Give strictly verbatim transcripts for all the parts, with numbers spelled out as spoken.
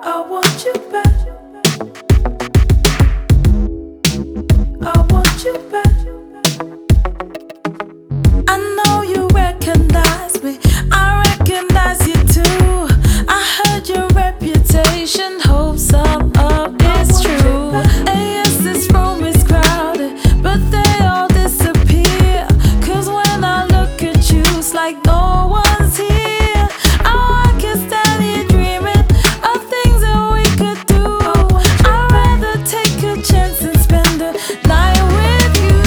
I want you back. I want you back. I know you recognize me, I recognize you too. I heard your reputation, hopes up, up, it's true. And yes, this room is crowded, but they all disappear. Cause when I look at you, it's like no one's here. Oh, I can stand here dreaming of things that we could do. I'd rather take a chance and spend the night with you.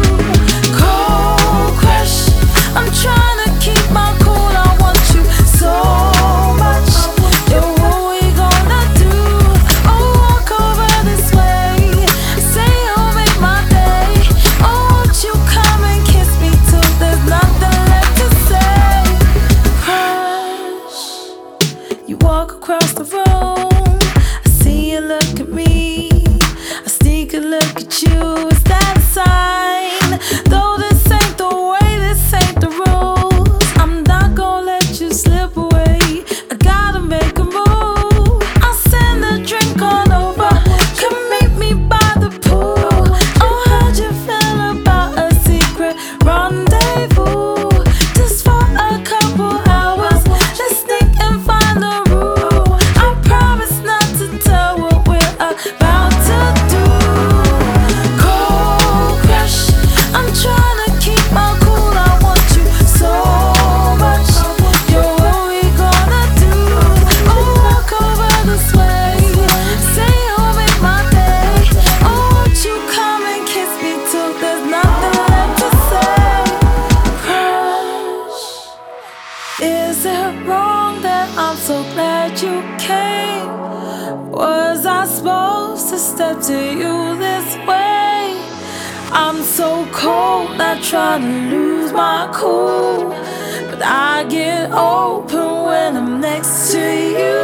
Cold crush, I'm trying to keep my cool. I want you so much. Yeah, what we gonna do? Oh, walk over this way. Say you'll make my day. Oh, won't you come and kiss me till there's nothing left to say? Crush, you walk across the room. I see you look at me. I sneak a look at you. Is that a sign? Though this ain't the way, this ain't the rules, I'm not gonna let you slip away. I gotta make a move. I'll send a drink on over. Come meet me by the pool. Oh, how'd you feel about a secret rendezvous? Just for a couple hours, let's sneak and find the room. I promise not to tell what we're about to do. Cold crush, I'm trying to keep my cool. I want you so much. Yeah, what we gonna do? Oh, walk over this way. Say you'll make my day. Oh, won't you come and kiss me till there's nothing left to say? Crush, is it wrong that I'm so glad you came? Was I supposed to step to you this way? I'm so cold, not trying to lose my cool, but I get open when I'm next to you.